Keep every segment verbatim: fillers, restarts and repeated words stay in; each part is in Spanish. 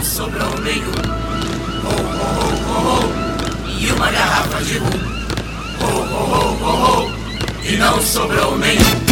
não sobrou nenhum. Oh, oh, oh, oh, oh. E uma garrafa de rum. Oh, oh, oh, oh, oh. E não sobrou nenhum.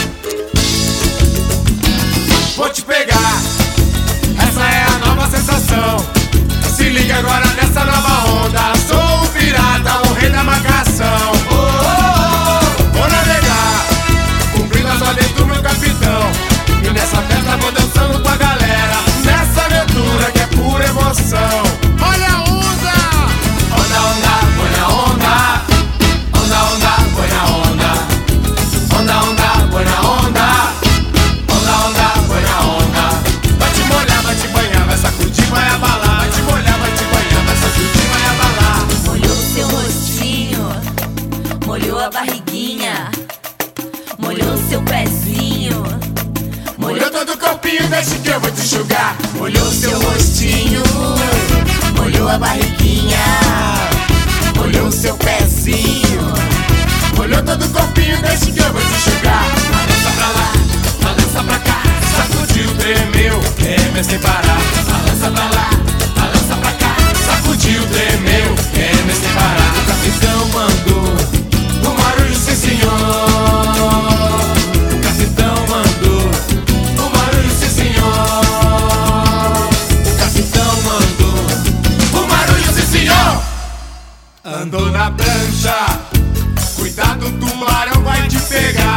Vou te pegar, essa é a nova sensação. Se liga agora nessa nova onda. Sou um pirata, o rei da marcação. Oh, oh, oh, vou navegar, cumprindo as ordens do meu capitão. E nessa festa vou dançando com a galera, nessa aventura que é pura emoção. Olha a onda! Onda, onda, põe a onda. Onda, onda, põe a onda. Onda, onda, põe a onda. Onda, onda, põe a onda. Vai te molhar, vai te banhar, vai sacudir, vai abalar. Vai te molhar, vai te banhar, vai sacudir, vai abalar. Molhou seu rostinho, molhou a barriguinha, molhou seu pezinho, molhou todo o corpinho, deixa que eu vou te enxugar. Molhou seu rostinho, molhou a barriguinha, molhou seu pezinho, molhou todo o corpinho, deixa que eu vou te enxugar. Balança pra lá, balança pra cá, sacudiu, tremeu, quer sem parar. Balança pra lá, balança pra cá, sacudiu, tremeu, quer sem parar. O capitão mandou, o barulho sim senhor. O capitão mandou, o barulho sim senhor. O capitão mandou, o barulho sim senhor. Andou na prancha, cuidado, o tubarão vai te pegar.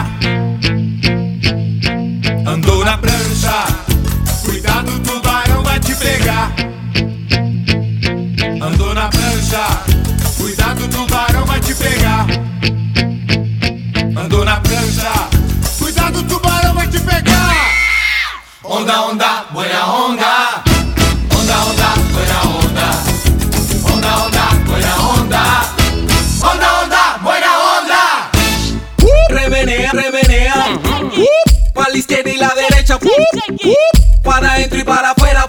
Andou na prancha, cuidado, o tubarão vai te pegar. Andou na prancha, cuidado, o tubarão vai te pegar. Andou na prancha, cuidado, o tubarão vai te pegar. Onda, onda, buena onda. Onda, onda, buena onda. Onda, onda, buena onda. Onda, onda, buena onda. Remenea, remenea. Para la izquierda y la derecha. Para adentro y para afuera.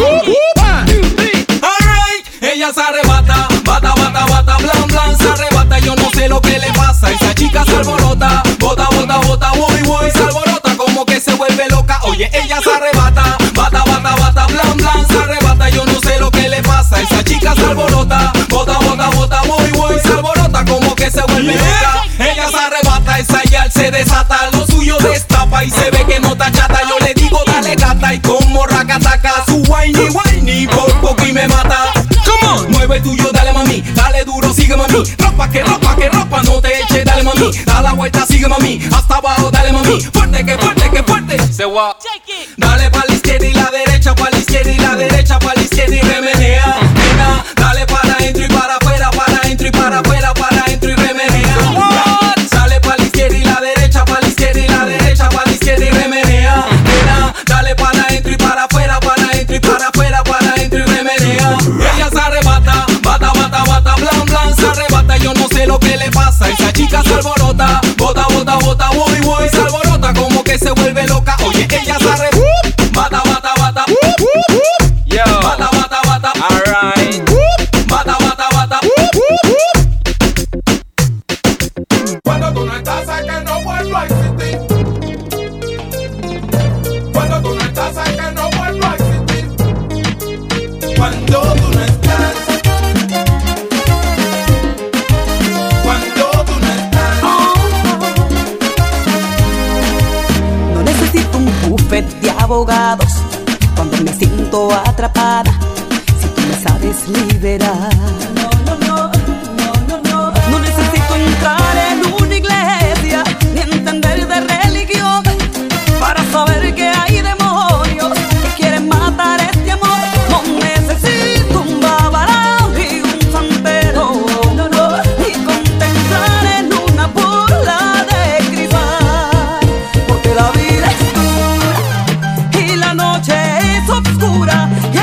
Alright, ella se arrebata. Bata, bata, bata, blan, blan. Se arrebata, yo no sé lo que le pasa. Esa chica se alborota. Bota, bota, bota, voy, voy. Se alborota como que se vuelve loca. Oye, ella se arrebata. Bata, bata, bata, blan, blan. Se arrebata, yo no sé lo que le pasa. Esa chica se alborota. Bota, bota, bota, voy, voy. Se alborota como que se vuelve loca. Ella se arrebata, esa yal se desata. Lo suyo destapa y se ve que no está chata. Yo le digo dale gata y como racataca. Su whiny, whiny, por poco y me mata. Come on, mueve tuyo, dale mami. Dale duro, sigue mami. Ropa que ropa que ropa, no te eche, dale mami. Da la vuelta, sigue mami. Hasta abajo, dale mami. Fuerte que fuerte que fuerte. Se va. Dale pa' la izquierda y la derecha, pa' la izquierda y la derecha, pa' la izquierda y remenea. Nena, dale para adentro y para afuera, para adentro y para afuera, para adentro y remenea. Dale pa' la izquierda y la derecha, pa' la izquierda y la derecha, pa' la izquierda y remenea. Nena, dale para adentro y para afuera, para adentro y para afuera, para adentro y remenea. Ella se arrebata, bata, bata, bata, blan, blan, se arrebata, yo no sé lo que le pasa. Esa chica se alborota, bota, bota, bota, voy, voy, se alborota como que se vuelve loca. Oye, ella se arrebata, bata, bata, bata, yo, bata, bata, bata, alright, bata, bata, bata. Cuando tú no estás, hay que no vuelvo a existir. Cuando tú no estás, hay que no vuelvo a existir. Cuando tú no estás. Cuando tú no estás. No necesito un buffet de abogados cuando me siento atrapada. Si tú me sabes liberar. No, no, no, no, no, no. No necesito entrar en una iglesia ni entender de religión para saber que hay demonios que quieren matar este amor. No necesito un babalao y un santero, no, no, y contemplar en una bola de cristal, porque la vida es dura y la noche es oscura.